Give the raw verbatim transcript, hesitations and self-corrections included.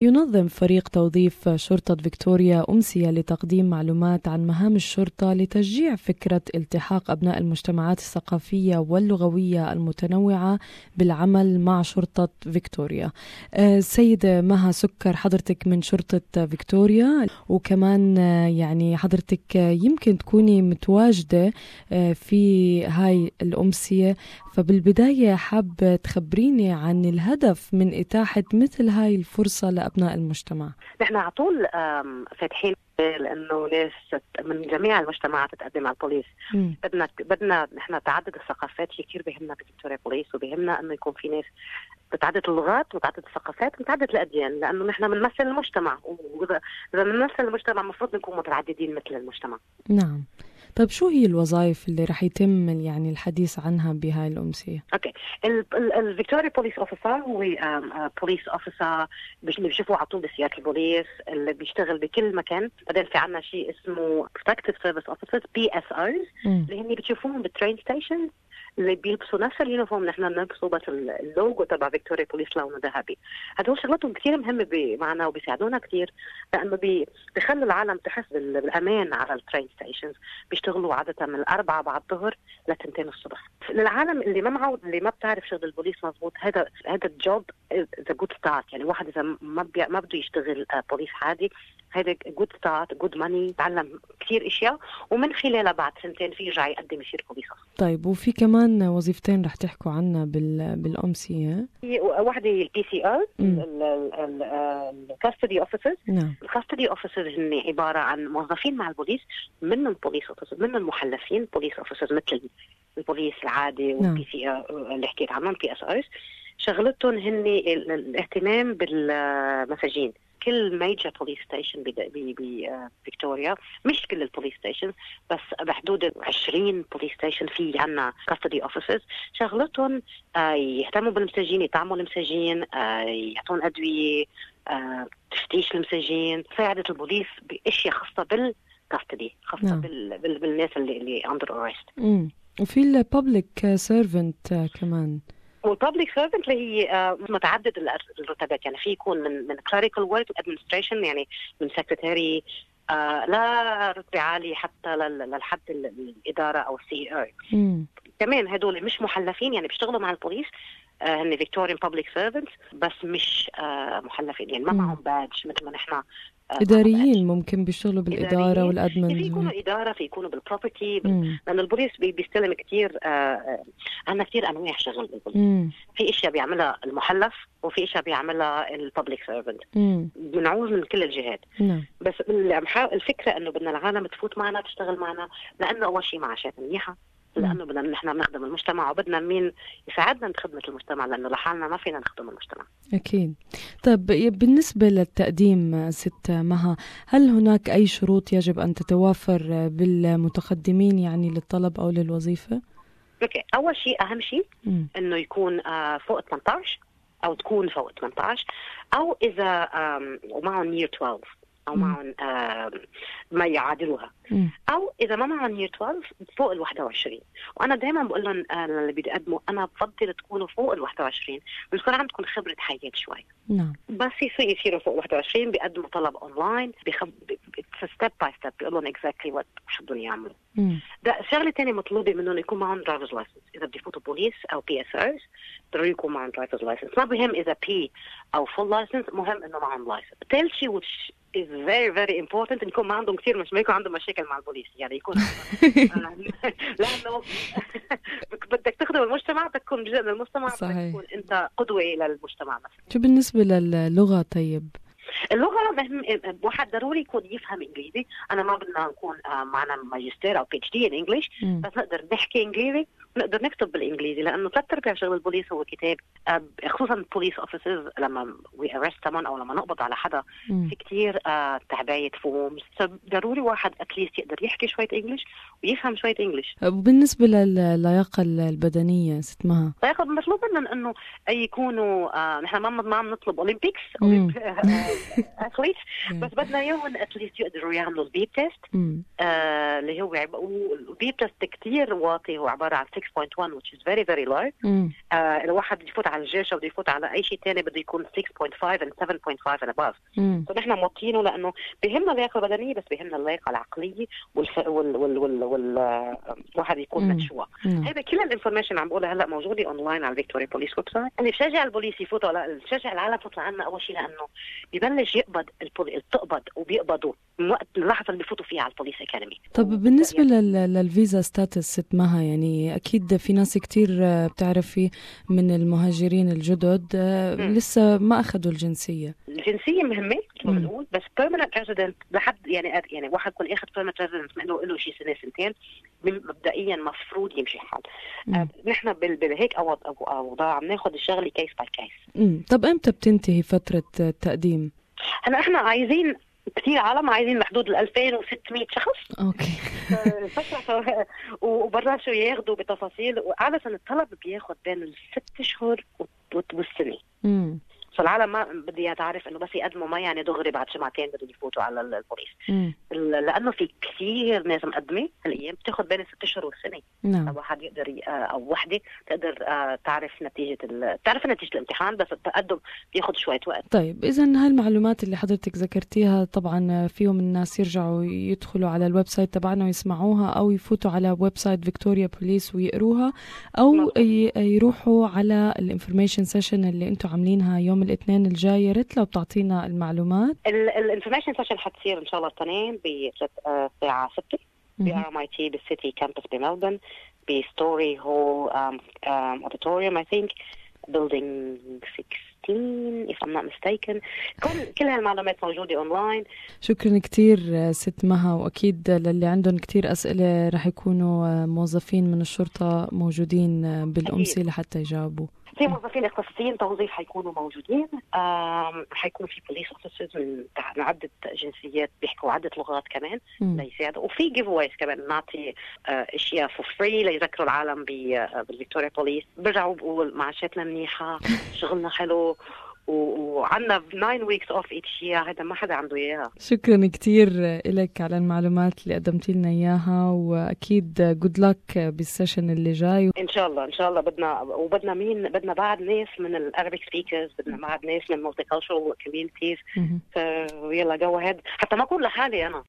ينظم فريق توظيف شرطة فيكتوريا أمسية لتقديم معلومات عن مهام الشرطة لتشجيع فكرة التحاق أبناء المجتمعات الثقافية واللغوية المتنوعة بالعمل مع شرطة فيكتوريا. السيدة مها سكر، حضرتك من شرطة فيكتوريا، وكمان يعني حضرتك يمكن تكوني متواجدة في هاي الأمسية، فبالبداية حاب تخبريني عن الهدف من إتاحة مثل هاي الفرصة لأبناء المجتمع. نحن على طول فاتحين لأنه ناس من جميع المجتمعات تقدم على البوليس. م. بدنا بدنا نحن تعدد الثقافات كثير بيهمنا بفيكتوريا بوليس، وبيهمنا إنه يكون في ناس بتعدد اللغات وتعدد الثقافات وتعدد الأديان، لأنه نحن بنمثل المجتمع، وإذا إذا بنمثل المجتمع المفروض نكون متعددين مثل المجتمع. نعم. طيب شو هي الوظائف اللي رح يتم يعني الحديث عنها بهاي الأمسية؟ اوكي، الفيكتوريا بوليس اوفيسر هو بوليس اوفيسر اللي بيشوفوا على طول بسيارة البوليس، اللي بيشتغل بكل مكان. بعدين في عنا شيء اسمه Protective Service Officers بي إس أوز اللي هني بتشوفوهم بالترين ستيشن، اللي بيلبسوا نفس اليونيفورم نحن بنلبسه، بس اللوجو تبع فيكتوريا بوليس لونه ذهبي. هدول شغلتهم كثير مهمه معنا وبيساعدونا كثير، لانه بيخلوا العالم تحس بالامان على الترين ستيشنز. بيشتغلوا عاده من الاربعه بعد الظهر لتنتين الصبح. للعالم اللي ما معود، اللي ما بتعرف شغل البوليس مضبوط، هذا هذا الجوب ذا جود ستارت. يعني واحد اذا ما ما بده يشتغل بوليس عادي، هذا جود ستارت، جود ماني، تعلم كثير اشياء، ومن خلالها بعد سنتين في يرجع يقدم يصير بوليس. طيب وفي كمان وظيفتين رح تحكوا عنها بال بالأمسية. واحدة البي سي او الكاستدي اوفيسرز. الكاستدي اوفيسرز هن عبارة عن موظفين مع البوليس، منهم بوليس اوفيسرز، منهم محلفين بوليس اوفيسرز مثل البوليس العادي والبي سي او اللي حكيت عنهم بي اس اوز. شغلتهم هن الاهتمام بالمساجين. كل ميجر بوليس ستيشن بفيكتوريا، مش كل البوليس ستيشن بس بحدود عشرين بوليس ستيشن في عنا كاستدي اوفيسرز. شغلتهم آه يهتموا بالمساجين، يطعموا المساجين، آه يعطون ادويه، آه تفتيش المساجين، مساعدة البوليس باشياء خاصه بالكاستدي، خاصه نعم. بال... بال... بالناس اللي اللي اندر ارست. وفي الببليك سيرفنت كمان، والببليك سيرفنت اللي هي متعدد الرتبات. يعني في يكون من من كليريكال ورك ادمنستريشن، يعني من سكرتاري آه لا رتبه عاليه حتى للحد الاداره او السي او. كمان هدول مش محلفين، يعني بيشتغلوا مع البوليس، آه هن فيكتوريان بابليك سيرفنتس بس مش آه محلفين، يعني ما معهم بادج مثل ما نحن إداريين. ممكن بيشتغلوا بالإدارة والأدمن، في يكونوا إدارة، في يكونوا بالبروبرتي، لأن البوليس بيستلم كتير. آه عندنا كتير أنواع شغل بالبوليس. في إشياء بيعملها المحلف، وفي إشياء بيعملها البابليك سيرفنت. بنعوز من كل الجهات. مم. بس الفكرة إنه بدنا العالم تفوت معنا، تشتغل معنا، لأنه أول شيء معاشات منيحة، لأنه بدنا نحن نخدم المجتمع، وبدنا مين يساعدنا بخدمة المجتمع، لأنه لحالنا ما فينا نخدم المجتمع. أكيد. طيب بالنسبة للتقديم ست مها، هل هناك أي شروط يجب أن تتوافر بالمتقدمين يعني للطلب أو للوظيفة؟ أوكي، أول شيء أهم شيء م. إنه يكون فوق ثمانية عشر أو تكون فوق ثمانية عشر، أو إذا ومعهم year اثنا عشر أو معهم آه ما يعادلوها، م. أو إذا ما معهم year اثنا عشر فوق الواحد وعشرين. وأنا دائما بقول لهم آه اللي بيقدموا، أنا بفضل تكونوا فوق الواحد وعشرين، بيكون عندكم خبرة حياة شوي. نعم. بس يصيروا فوق واحد وعشرين بيقدموا طلب أونلاين، بيخب ستيب باي ستيب بيقول لهم exactly what شو بدهم يعملوا. ده شغلة تانية مطلوبة منهم يكون معهم driver's license. إذا بدي يفوتوا بوليس أو بي إس أوز ضروري يكون معهم driver's license. ما بهم إذا بي أو full license، مهم إنه معهم license. ثالث شيء which is very very important إن يكون ما عندهم كثير، مش ما يكون عندهم مشاكل مع البوليس، يعني يكون لأنه بدك تخدم المجتمع، بدك تكون جزء من المجتمع، بدك تكون أنت قدوة للمجتمع مثلا. شو بالنسبة للغة؟ طيب اللغة مهم، واحد ضروري يكون يفهم إنجليزي. أنا ما بدنا نكون معنا ماجستير أو بي اتش دي إن إنجليش، بس نقدر نحكي إنجليزي ونقدر نكتب بالإنجليزي، لأنه ثلاث أرباع شغل البوليس هو كتاب، خصوصا البوليس أوفيسرز لما وي أرست someone أو لما نقبض على حدا مم. في كتير تعباية فومز، ضروري واحد أتليست يقدر يحكي شوية إنجليش ويفهم شوية إنجليش. بالنسبة للياقة البدنية ست مها، اللياقة مطلوب مننا إنه يكونوا نحن ما ما عم نطلب أولمبيكس أثليت، بس بدنا إياهم أتليست يقدروا يعملوا البيب تيست، اللي هو البيب تيست كتير واطي، هو عبارة عن ست six point one which is very very low. uh, الواحد بده يفوت على الجيش او بده يفوت على اي شيء ثاني بده يكون six point five and seven point five and above. فنحن موطينه لانه بهمنا اللياقه البدنيه بس بهمنا اللياقه العقليه والف... وال وال وال وال الواحد يكون مدشوق. هذا كل الانفورميشن عم بقولها هلا موجوده اونلاين على الفيكتوريا بوليس ويب سايت. اللي بشجع البوليس يفوتوا، لا بشجع العالم تطلع عنا اول شيء لانه ببلش يقبض البوليس، تقبض وبيقبضوا من وقت اللحظه اللي بيفوتوا فيها على البوليس اكاديمي. طب بالنسبه لل... للفيزا ستاتس ست مها، يعني اكيد في ناس كتير بتعرفي من المهاجرين الجدد م. لسه ما اخذوا الجنسيه. الجنسيه مهمه بنقول، بس permanent resident لحد يعني يعني واحد يكون اخذ permanent resident له له شيء سنه سنتين مبدئيا مفروض يمشي الحال. آه نحن بالهيك او اوضاع عم ناخذ الشغله كيس باي كيس. طب امتى بتنتهي فتره التقديم؟ هلا احنا عايزين كثير عالم، عايزين بحدود ال ألفين وستمية شخص. اوكي. الفتره وبرشوا ياخذوا بتفاصيل، وعاده الطلب بياخذ بين الست شهور والسنه. امم فالعالم ما بدي تعرف انه بس يقدموا ما يعني دغري بعد جمعتين بدهم يفوتوا على البوليس. لانه في كثير ناس مقدمه هالايام بتاخذ بين الست اشهر والسنه. نعم. لو واحد يقدر او وحده تقدر تعرف نتيجه تعرف نتيجه الامتحان، بس التقدم بياخذ شويه وقت. طيب اذا هالمعلومات اللي حضرتك ذكرتيها طبعا فيهم الناس يرجعوا يدخلوا على الويب سايت تبعنا ويسمعوها، او يفوتوا على ويب سايت فيكتوريا بوليس ويقروها، او م- يروحوا على الانفورميشن سيشن اللي انتم عاملينها يوم الاثنين الجاي. يا ريت لو بتعطينا المعلومات. الانفورميشن سيشن حتصير ان شاء الله الاثنين بساعه ستة ب آر إم آي تي بالسيتي كامبس بملبورن بستوري هول اوديتوريوم اي ثينك بيلدينج sixteen if I'm not mistaken. كل كل هالمعلومات موجوده اونلاين. شكرا كتير ست مها، واكيد للي عندهم كتير اسئله رح يكونوا موظفين من الشرطه موجودين بالامسيه لحتى يجاوبوا. في موظفين اختصاصيين توظيف حيكونوا موجودين، حيكون في بوليس اوفيسرز من عدة جنسيات بيحكوا عدة لغات كمان ليساعدوا، وفي جيف اويز كمان نعطي اشياء فور فري ليذكروا العالم بالفيكتوريا بوليس. برجعوا بقول معاشاتنا منيحة، شغلنا حلو، وعنا nine weeks off each year. هذا ما حدا عنده إياها. شكرا كتير لك على المعلومات اللي قدمتي لنا إياها، وأكيد good luck بالسيشن اللي جاي. إن شاء الله إن شاء الله. بدنا وبدنا مين بدنا بعد ناس من الأرابيك سبيكرز، بدنا بعد ناس من multicultural communities. فيلا جو ahead حتى ما أكون لحالي أنا.